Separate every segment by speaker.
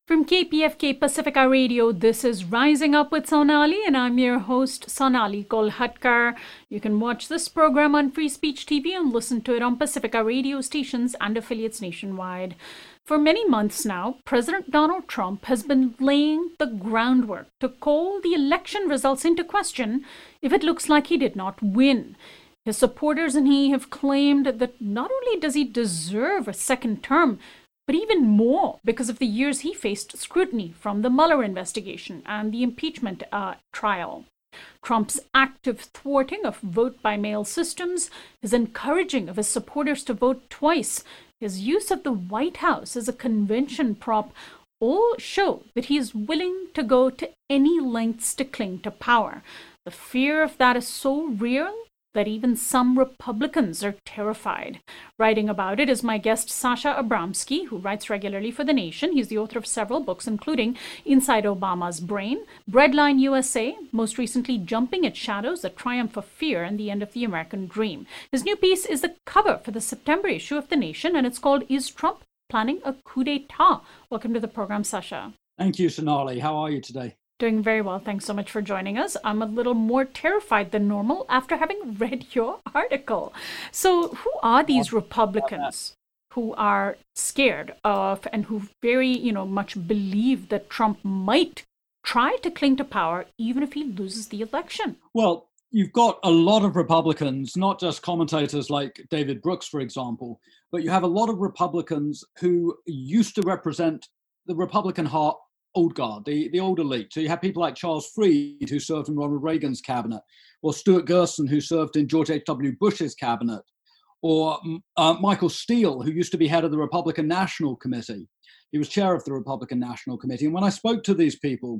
Speaker 1: From KPFK Pacifica Radio, this is Rising Up with Sonali, and I'm your host, Sonali Kolhatkar. You can watch this program on Free Speech TV and listen to it on Pacifica radio stations and affiliates nationwide. For many months now, President Donald Trump has been laying the groundwork to call the election results into question if it looks like he did not win. His supporters and he have claimed that not only does he deserve a second term, but even more because of the years he faced scrutiny from the Mueller investigation and the impeachment trial. Trump's active thwarting of vote-by-mail systems, his encouraging of his supporters to vote twice, his use of the White House as a convention prop all show that he is willing to go to any lengths to cling to power. The fear of that is so real that even some Republicans are terrified. Writing about it is my guest Sasha Abramsky, who writes regularly for The Nation. He's the author of several books, including Inside Obama's Brain, Breadline USA, most recently Jumping at Shadows, The Triumph of Fear and the End of the American Dream. His new piece is the cover for the September issue of The Nation, and it's called Is Trump Planning a Coup d'etat? Welcome to the program, Sasha.
Speaker 2: Thank you, Sonali. How are you today?
Speaker 1: Doing very well. Thanks so much for joining us. I'm a little more terrified than normal after having read your article. So who are these Republicans who are scared of and who very, much believe that Trump might try to cling to power even if he loses the election?
Speaker 2: Well, you've got a lot of Republicans, not just commentators like David Brooks, for example, but you have a lot of Republicans who used to represent the Republican heart, old guard, the old elite. So you have people like Charles Freed, who served in Ronald Reagan's cabinet, or Stuart Gerson, who served in George H.W. Bush's cabinet, or Michael Steele, who used to be head of the Republican National Committee. He was chair of the Republican National Committee. And when I spoke to these people,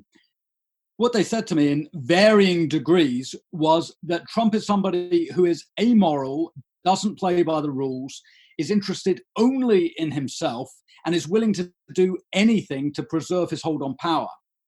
Speaker 2: what they said to me in varying degrees was that Trump is somebody who is amoral, doesn't play by the rules, is interested only in himself, and is willing to do anything to preserve his hold on power.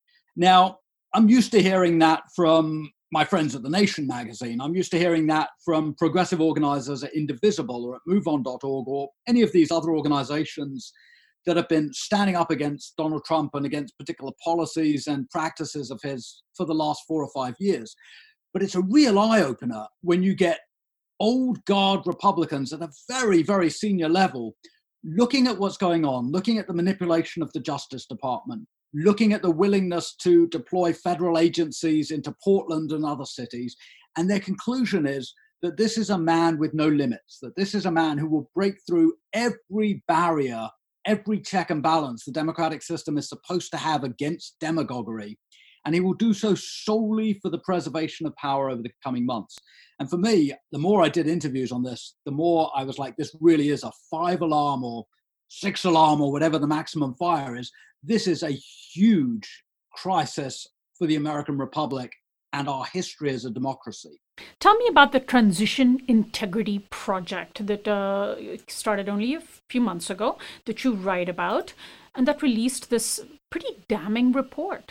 Speaker 2: Now, I'm used to hearing that from my friends at The Nation magazine. I'm used to hearing that from progressive organizers at Indivisible or at MoveOn.org or any of these other organizations that have been standing up against Donald Trump and against particular policies and practices of his for the last 4 or 5 years. But it's a real eye-opener when you get old guard Republicans at a very, very senior level looking at what's going on, looking at the manipulation of the Justice Department, looking at the willingness to deploy federal agencies into Portland and other cities. And their conclusion is that this is a man with no limits, that this is a man who will break through every barrier, every check and balance the democratic system is supposed to have against demagoguery. And he will do so solely for the preservation of power over the coming months. And for me, the more I did interviews on this, the more I was like, this really is a 5-alarm or 6-alarm or whatever the maximum fire is. This is a huge crisis for the American Republic and our history as a democracy.
Speaker 1: Tell me about the Transition Integrity Project that started only a few months ago, that you write about, and that released this pretty damning report.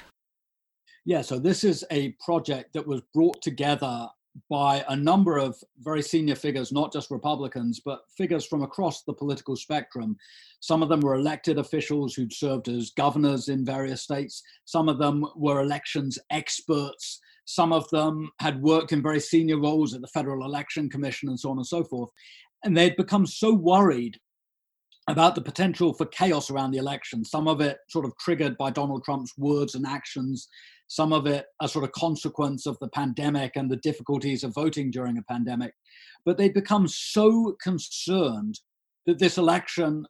Speaker 2: Yeah, so this is a project that was brought together by a number of very senior figures, not just Republicans, but figures from across the political spectrum. Some of them were elected officials who'd served as governors in various states. Some of them were elections experts. Some of them had worked in very senior roles at the Federal Election Commission and so on and so forth. And they'd become so worried about the potential for chaos around the election, some of it sort of triggered by Donald Trump's words and actions, some of it a sort of consequence of the pandemic and the difficulties of voting during a pandemic. But they'd become so concerned that this election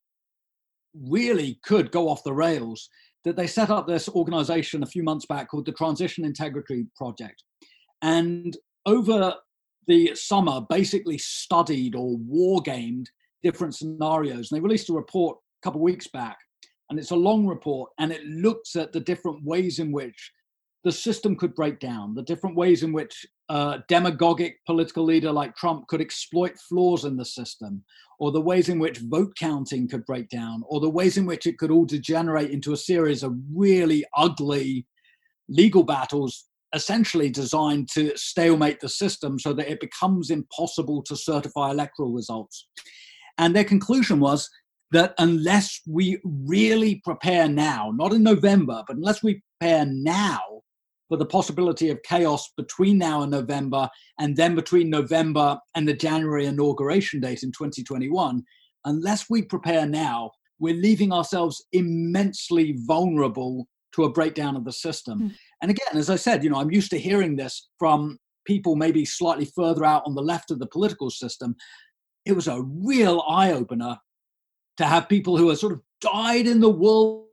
Speaker 2: really could go off the rails that they set up this organization a few months back called the Transition Integrity Project. And over the summer, basically studied or war-gamed different scenarios. And they released a report a couple of weeks back, and it's a long report, and it looks at the different ways in which the system could break down, the different ways in which a demagogic political leader like Trump could exploit flaws in the system, or the ways in which vote counting could break down, or the ways in which it could all degenerate into a series of really ugly legal battles, essentially designed to stalemate the system so that it becomes impossible to certify electoral results. And their conclusion was that unless we really prepare now, not in November, but unless we prepare now for the possibility of chaos between now and November, and then between November and the January inauguration date in 2021, unless we prepare now, we're leaving ourselves immensely vulnerable to a breakdown of the system. Mm. And again, as I said, I'm used to hearing this from people maybe slightly further out on the left of the political system. It was a real eye-opener to have people who are sort of dyed in the wool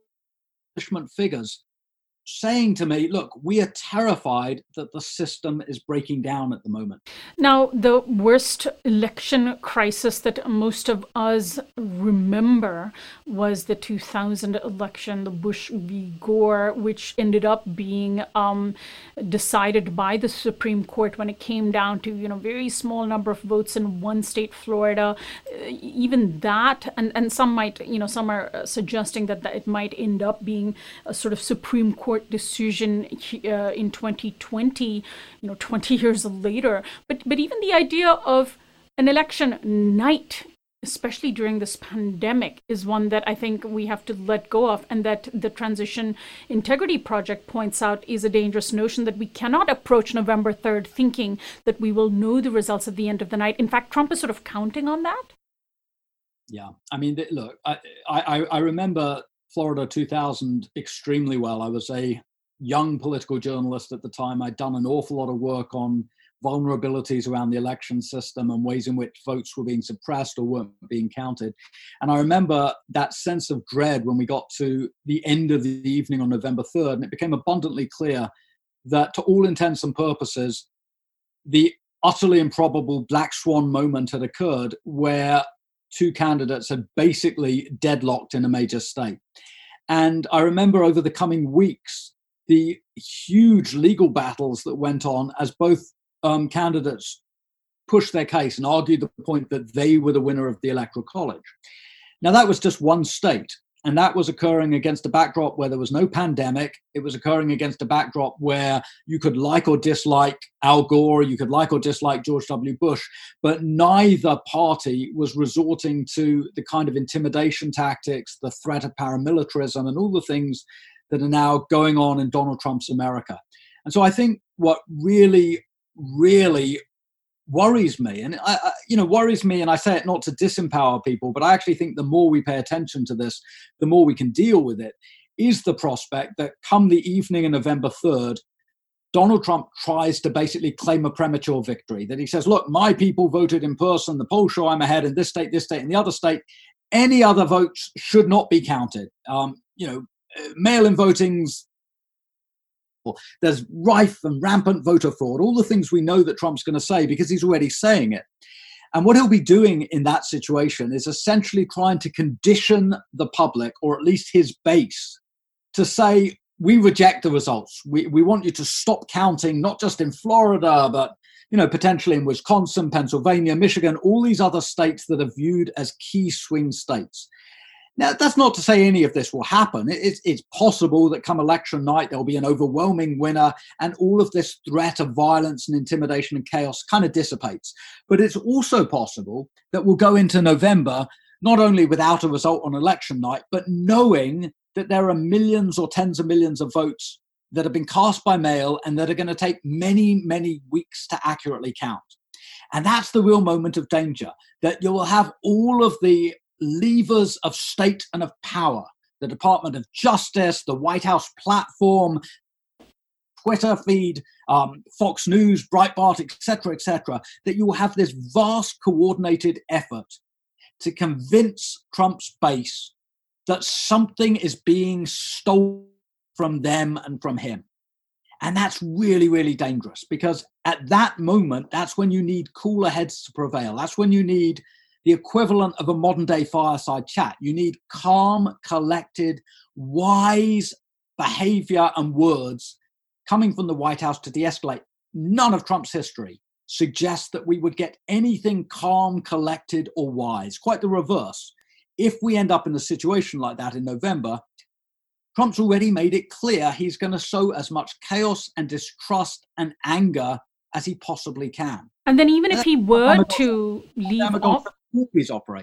Speaker 2: figures saying to me, look, we are terrified that the system is breaking down at the moment.
Speaker 1: Now, the worst election crisis that most of us remember was the 2000 election, the Bush v. Gore, which ended up being decided by the Supreme Court when it came down to, very small number of votes in one state, Florida. Even that, and some might, some are suggesting that it might end up being a sort of Supreme Court decision in 2020, 20 years later. But even the idea of an election night, especially during this pandemic, is one that I think we have to let go of, and that the Transition Integrity Project points out is a dangerous notion, that we cannot approach November 3rd thinking that we will know the results at the end of the night. In fact, Trump is sort of counting on that.
Speaker 2: Yeah, I mean, look, I remember Florida 2000 extremely well. I was a young political journalist at the time. I'd done an awful lot of work on vulnerabilities around the election system and ways in which votes were being suppressed or weren't being counted. And I remember that sense of dread when we got to the end of the evening on November 3rd, and it became abundantly clear that to all intents and purposes, the utterly improbable black swan moment had occurred where two candidates had basically deadlocked in a major state. And I remember over the coming weeks, the huge legal battles that went on as both candidates pushed their case and argued the point that they were the winner of the Electoral College. Now, that was just one state. And that was occurring against a backdrop where there was no pandemic. It was occurring against a backdrop where you could like or dislike Al Gore, you could like or dislike George W. Bush, but neither party was resorting to the kind of intimidation tactics, the threat of paramilitarism, and all the things that are now going on in Donald Trump's America. And so I think what really, really worries me, and worries me, and I say it not to disempower people, but I actually think the more we pay attention to this, the more we can deal with it, is the prospect that come the evening of November 3rd, Donald Trump tries to basically claim a premature victory, that he says, look, my people voted in person, the polls show I'm ahead in this state, and the other state. Any other votes should not be counted. Mail-in voting's there's rife and rampant voter fraud, all the things we know that Trump's going to say because he's already saying it. And what he'll be doing in that situation is essentially trying to condition the public, or at least his base, to say, we reject the results. We want you to stop counting, not just in Florida, but potentially in Wisconsin, Pennsylvania, Michigan, all these other states that are viewed as key swing states. Now, that's not to say any of this will happen. It's possible that come election night, there'll be an overwhelming winner and all of this threat of violence and intimidation and chaos kind of dissipates. But it's also possible that we'll go into November, not only without a result on election night, but knowing that there are millions or tens of millions of votes that have been cast by mail and that are going to take many, many weeks to accurately count. And that's the real moment of danger, that you will have all of the levers of state and of power, the Department of Justice, the White House platform, Twitter feed, Fox News, Breitbart, etc., that you will have this vast coordinated effort to convince Trump's base that something is being stolen from them and from him. And that's really, really dangerous, because at that moment, that's when you need cooler heads to prevail. That's when you need the equivalent of a modern day fireside chat. You need calm, collected, wise behavior and words coming from the White House to de-escalate. None of Trump's history suggests that we would get anything calm, collected, or wise. Quite the reverse. If we end up in a situation like that in November, Trump's already made it clear he's going to sow as much chaos and distrust and anger as he possibly can.
Speaker 1: And then even if he were to leave off,
Speaker 2: he's operated.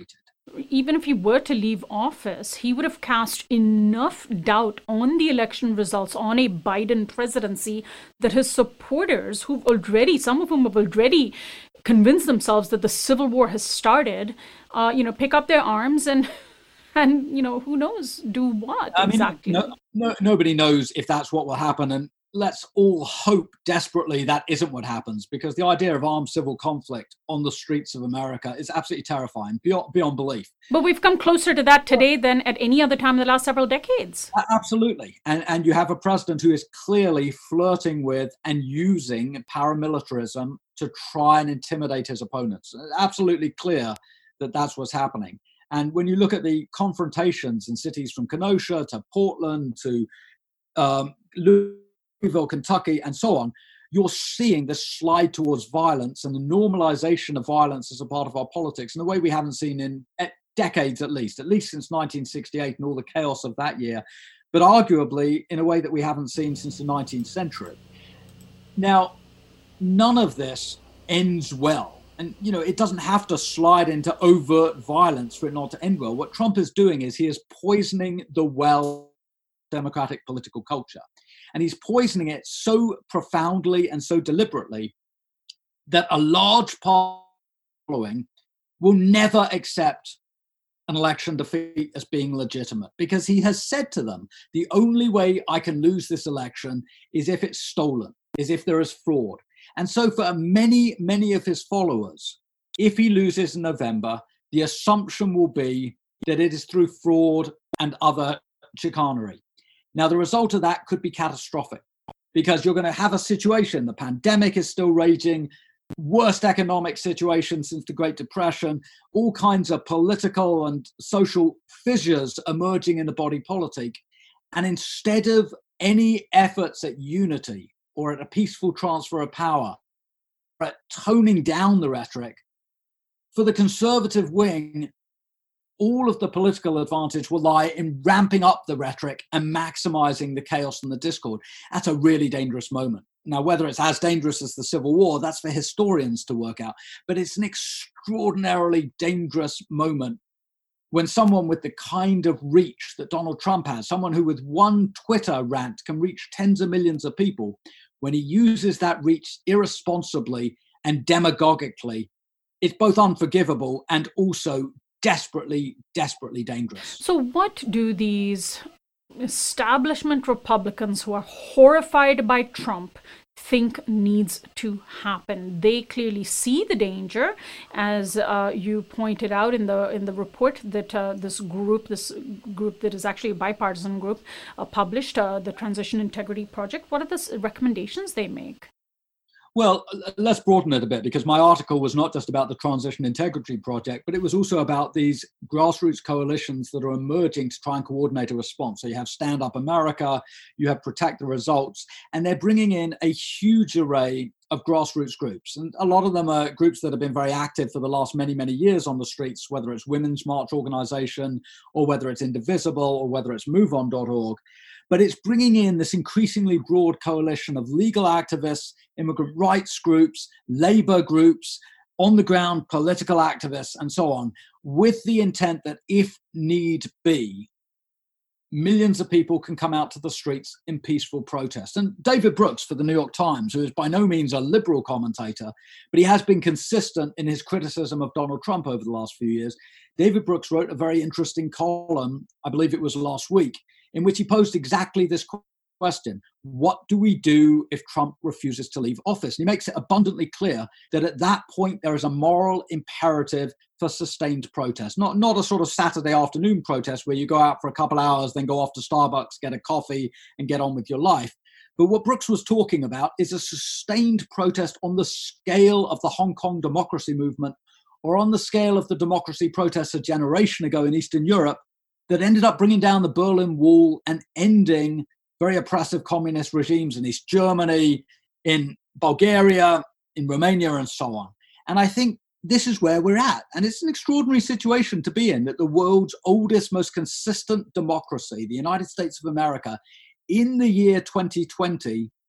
Speaker 1: even if he were to leave office, he would have cast enough doubt on the election results, on a Biden presidency, that his supporters, some of whom have already convinced themselves that the civil war has started, pick up their arms and who knows, do what exactly?
Speaker 2: Nobody knows if that's what will happen. And let's all hope desperately that isn't what happens, because the idea of armed civil conflict on the streets of America is absolutely terrifying, beyond belief.
Speaker 1: But we've come closer to that today than at any other time in the last several decades.
Speaker 2: Absolutely. And you have a president who is clearly flirting with and using paramilitarism to try and intimidate his opponents. Absolutely clear that that's what's happening. And when you look at the confrontations in cities from Kenosha to Portland to Louisville, Kentucky, and so on, you're seeing this slide towards violence and the normalization of violence as a part of our politics in a way we haven't seen in decades, at least since 1968 and all the chaos of that year, but arguably in a way that we haven't seen since the 19th century. Now, none of this ends well. And, it doesn't have to slide into overt violence for it not to end well. What Trump is doing is he is poisoning the well democratic political culture. And he's poisoning it so profoundly and so deliberately that a large part of the following will never accept an election defeat as being legitimate, because he has said to them, the only way I can lose this election is if it's stolen, is if there is fraud. And so for many, many of his followers, if he loses in November, the assumption will be that it is through fraud and other chicanery. Now, the result of that could be catastrophic, because you're going to have a situation, the pandemic is still raging, worst economic situation since the Great Depression, all kinds of political and social fissures emerging in the body politic. And instead of any efforts at unity or at a peaceful transfer of power, or at toning down the rhetoric, for the conservative wing, all of the political advantage will lie in ramping up the rhetoric and maximizing the chaos and the discord. That's a really dangerous moment. Now, whether it's as dangerous as the Civil War, that's for historians to work out. But it's an extraordinarily dangerous moment when someone with the kind of reach that Donald Trump has, someone who with one Twitter rant can reach tens of millions of people, when he uses that reach irresponsibly and demagogically, it's both unforgivable and also desperately, desperately dangerous.
Speaker 1: So what do these establishment Republicans who are horrified by Trump think needs to happen? They clearly see the danger, as you pointed out in the report that this group that is actually a bipartisan group published, the Transition Integrity Project. What are the recommendations they make?
Speaker 2: Well, let's broaden it a bit, because my article was not just about the Transition Integrity Project, but it was also about these grassroots coalitions that are emerging to try and coordinate a response. So you have Stand Up America, you have Protect the Results, and they're bringing in a huge array of grassroots groups. And a lot of them are groups that have been very active for the last many, many years on the streets, whether it's Women's March Organization, or whether it's Indivisible, or whether it's MoveOn.org. But it's bringing in this increasingly broad coalition of legal activists, immigrant rights groups, labor groups, on-the-ground political activists, and so on, with the intent that if need be, millions of people can come out to the streets in peaceful protest. And David Brooks for the New York Times, who is by no means a liberal commentator, but he has been consistent in his criticism of Donald Trump over the last few years, David Brooks wrote a very interesting column, I believe it was last week, in which he posed exactly this question. What do we do if Trump refuses to leave office? And he makes it abundantly clear that at that point, there is a moral imperative for sustained protest. Not a sort of Saturday afternoon protest where you go out for a couple hours, then go off to Starbucks, get a coffee, and get on with your life. But what Brooks was talking about is a sustained protest on the scale of the Hong Kong democracy movement, or on the scale of the democracy protests a generation ago in Eastern Europe, that ended up bringing down the Berlin Wall and ending very oppressive communist regimes in East Germany, in Bulgaria, in Romania, and so on. And I think this is where we're at. And it's an extraordinary situation to be in, that the world's oldest, most consistent democracy, the United States of America, in the year 2020,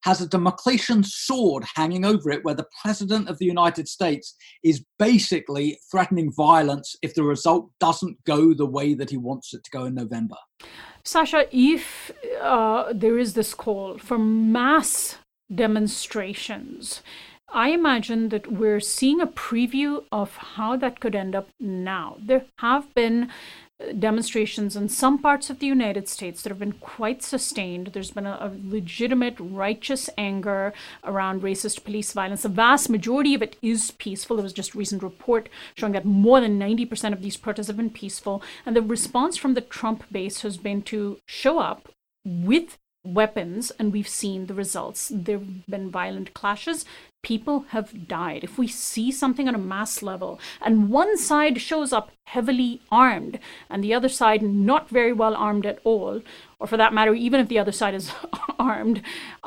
Speaker 2: has a Damocletian sword hanging over it where the President of the United States is basically threatening violence if the result doesn't go the way that he wants it to go in November.
Speaker 1: Sasha, if there is this call for mass demonstrations, I imagine that we're seeing a preview of how that could end up now. There have been demonstrations in some parts of the United States that have been quite sustained. There's been a legitimate righteous anger around racist police violence. The vast majority of it is peaceful. There was just a recent report showing that more than 90% of these protests have been peaceful. And the response from the Trump base has been to show up with weapons, and we've seen the results. There have been violent clashes. People have died. If we see something on a mass level and one side shows up heavily armed and the other side not very well armed at all, or for that matter, even if the other side is armed,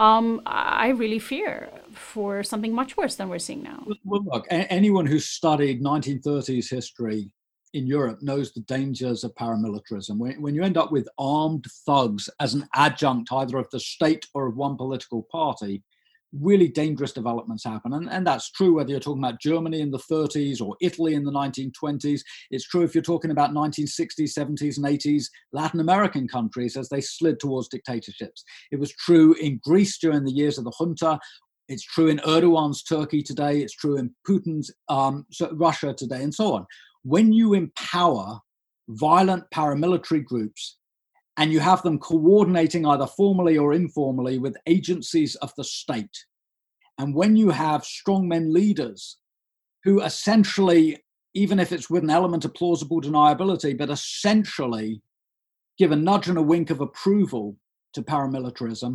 Speaker 1: I really fear for something much worse than we're seeing now.
Speaker 2: Well, look, anyone who's studied 1930s history in Europe knows the dangers of paramilitarism. When you end up with armed thugs as an adjunct either of the state or of one political party, really dangerous developments happen. And that's true whether you're talking about Germany in the 30s or Italy in the 1920s. It's true if you're talking about 1960s, 70s, and 80s Latin American countries as they slid towards dictatorships. It was true in Greece during the years of the junta. It's true in Erdogan's Turkey today. It's true in Putin's Russia today, and so on. When you empower violent paramilitary groups and you have them coordinating either formally or informally with agencies of the state, and when you have strongmen leaders who essentially, even if it's with an element of plausible deniability, but essentially give a nudge and a wink of approval to paramilitarism,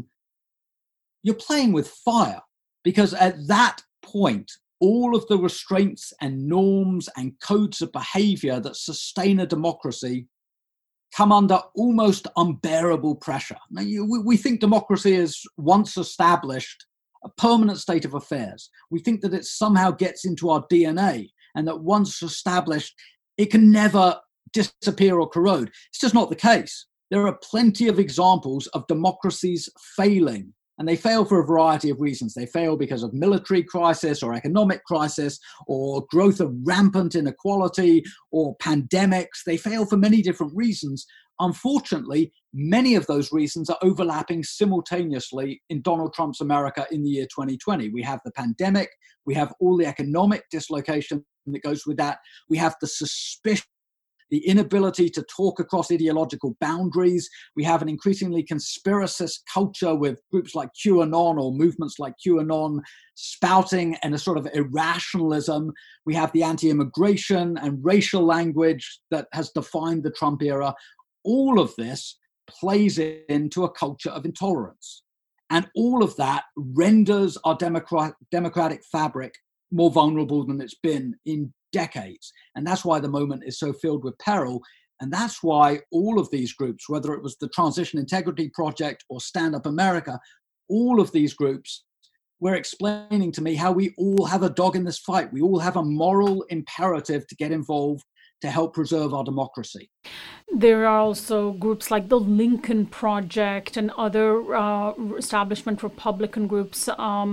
Speaker 2: you're playing with fire. Because at that point, all of the restraints and norms and codes of behavior that sustain a democracy come under almost unbearable pressure. Now, we think democracy is once established, a permanent state of affairs. We think that it somehow gets into our DNA and that once established, it can never disappear or corrode. It's just not the case. There are plenty of examples of democracies failing. And they fail for a variety of reasons. They fail because of military crisis or economic crisis or growth of rampant inequality or pandemics. They fail for many different reasons. Unfortunately, many of those reasons are overlapping simultaneously in Donald Trump's America in the year 2020. We have the pandemic. We have all the economic dislocation that goes with that. We have the suspicion, the inability to talk across ideological boundaries. We have an increasingly conspiracist culture with groups like QAnon or movements like QAnon spouting and a sort of irrationalism. We have the anti-immigration and racial language that has defined the Trump era. All of this plays into a culture of intolerance. And all of that renders our democratic fabric more vulnerable than it's been in decades. And that's why the moment is so filled with peril. And that's why all of these groups, whether it was the Transition Integrity Project or Stand Up America, all of these groups were explaining to me how we all have a dog in this fight. We all have a moral imperative to get involved to help preserve our democracy.
Speaker 1: There are also groups like the Lincoln Project and other establishment Republican groups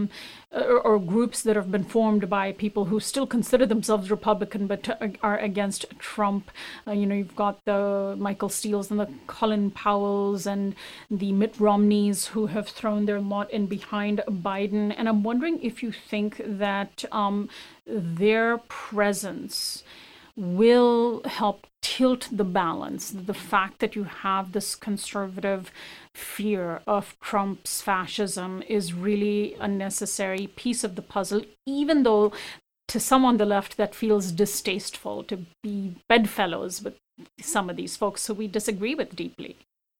Speaker 1: or groups that have been formed by people who still consider themselves Republican but are against Trump. You've got the Michael Steeles and the Colin Powells and the Mitt Romneys who have thrown their lot in behind Biden. And I'm wondering if you think that their presence will help tilt the balance, the fact that you have this conservative fear of Trump's fascism is really a necessary piece of the puzzle, even though to some on the left that feels distasteful to be bedfellows with some of these folks who we disagree with deeply.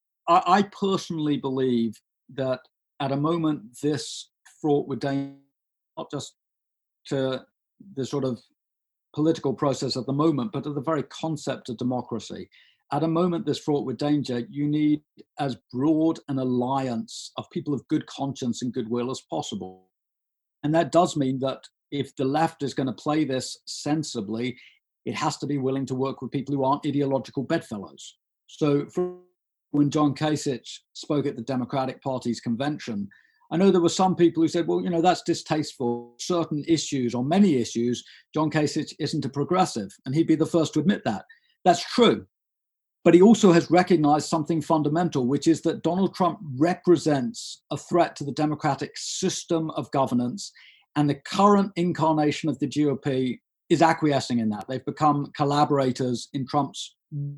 Speaker 2: I personally believe that at a moment this fraught with danger, not just to the sort of political process at the moment, but to the very concept of democracy. At a moment this fraught with danger, you need as broad an alliance of people of good conscience and goodwill as possible. And that does mean that if the left is going to play this sensibly, it has to be willing to work with people who aren't ideological bedfellows. So when John Kasich spoke at the Democratic Party's convention, I know there were some people who said, well, that's distasteful. Certain issues, or many issues, John Kasich isn't a progressive, and he'd be the first to admit that. That's true. But he also has recognized something fundamental, which is that Donald Trump represents a threat to the democratic system of governance, and the current incarnation of the GOP is acquiescing in that. They've become collaborators in Trump's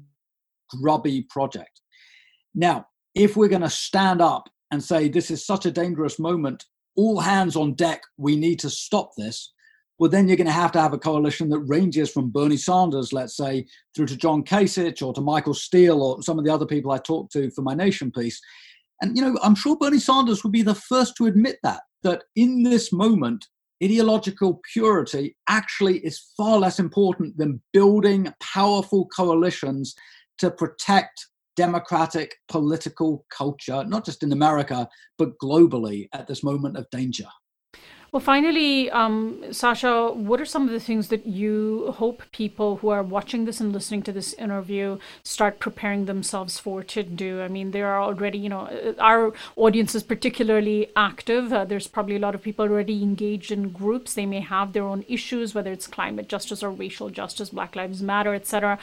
Speaker 2: grubby project. Now, if we're going to stand up and say this is such a dangerous moment, all hands on deck, we need to stop this, well, then you're going to have a coalition that ranges from Bernie Sanders, let's say, through to John Kasich or to Michael Steele or some of the other people I talked to for my Nation piece. And, I'm sure Bernie Sanders would be the first to admit that in this moment, ideological purity actually is far less important than building powerful coalitions to protect democratic political culture, not just in America, but globally at this moment of danger.
Speaker 1: Well, finally, Sasha, what are some of the things that you hope people who are watching this and listening to this interview start preparing themselves for to do? I mean, there are already, our audience is particularly active. There's probably a lot of people already engaged in groups. They may have their own issues, whether it's climate justice or racial justice, Black Lives Matter, etc.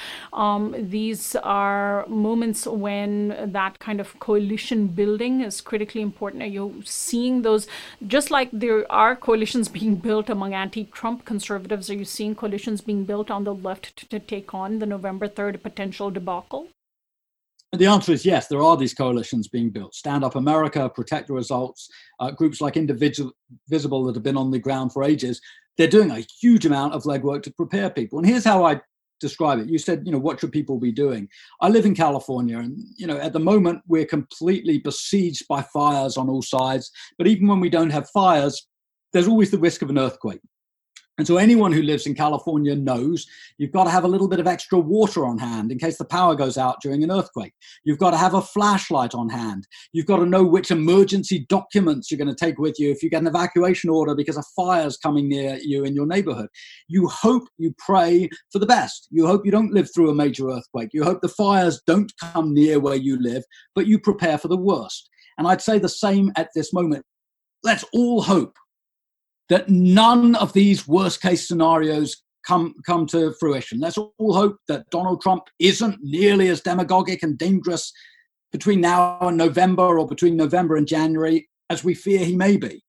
Speaker 1: These are moments when that kind of coalition building is critically important. Are you seeing those, just like there are coalitions being built among anti-Trump conservatives? Are you seeing coalitions being built on the left to take on the November 3rd potential debacle?
Speaker 2: The answer is yes, there are these coalitions being built. Stand Up America, Protect the Results, groups like Indivisible that have been on the ground for ages. They're doing a huge amount of legwork to prepare people. And here's how I describe it. You said, what should people be doing? I live in California, and, at the moment, we're completely besieged by fires on all sides. But even when we don't have fires, there's always the risk of an earthquake. And so anyone who lives in California knows you've got to have a little bit of extra water on hand in case the power goes out during an earthquake. You've got to have a flashlight on hand. You've got to know which emergency documents you're going to take with you if you get an evacuation order because a fire's coming near you in your neighborhood. You hope, you pray for the best. You hope you don't live through a major earthquake. You hope the fires don't come near where you live, but you prepare for the worst. And I'd say the same at this moment. Let's all hope that none of these worst-case scenarios come to fruition. Let's all hope that Donald Trump isn't nearly as demagogic and dangerous between now and November, or between November and January, as we fear he may be.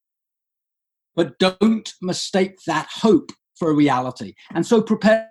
Speaker 2: But don't mistake that hope for a reality. And so prepare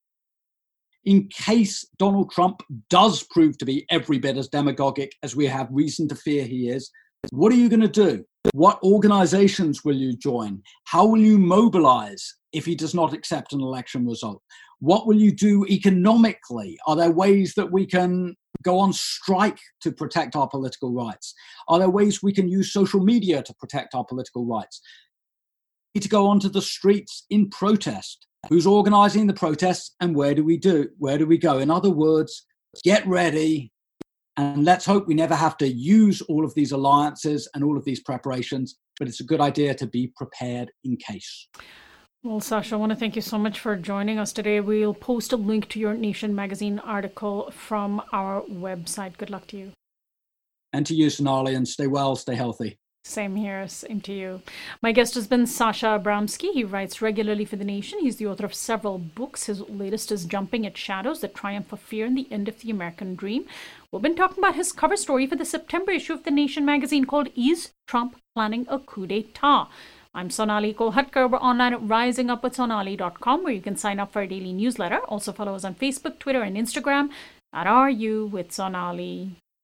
Speaker 2: in case Donald Trump does prove to be every bit as demagogic as we have reason to fear he is. What are you going to do? What organizations will you join? How will you mobilize if he does not accept an election result? What will you do economically? Are there ways that we can go on strike to protect our political rights? Are there ways we can use social media to protect our political rights? We need to go onto the streets in protest. Who's organizing the protests, and where do we go? In other words, get ready. And let's hope we never have to use all of these alliances and all of these preparations, but it's a good idea to be prepared in case.
Speaker 1: Well, Sasha, I want to thank you so much for joining us today. We'll post a link to your Nation magazine article from our website. Good luck to you.
Speaker 2: And to you, Sonali, and stay well, stay healthy.
Speaker 1: Same here, same to you. My guest has been Sasha Abramsky. He writes regularly for The Nation. He's the author of several books. His latest is Jumping at Shadows, The Triumph of Fear and the End of the American Dream. We've been talking about his cover story for the September issue of The Nation magazine called Is Trump Planning a Coup d'etat? I'm Sonali Kolhatkar. We're online at risingupwithsonali.com, where you can sign up for our daily newsletter. Also follow us on Facebook, Twitter, and Instagram at RU with Sonali.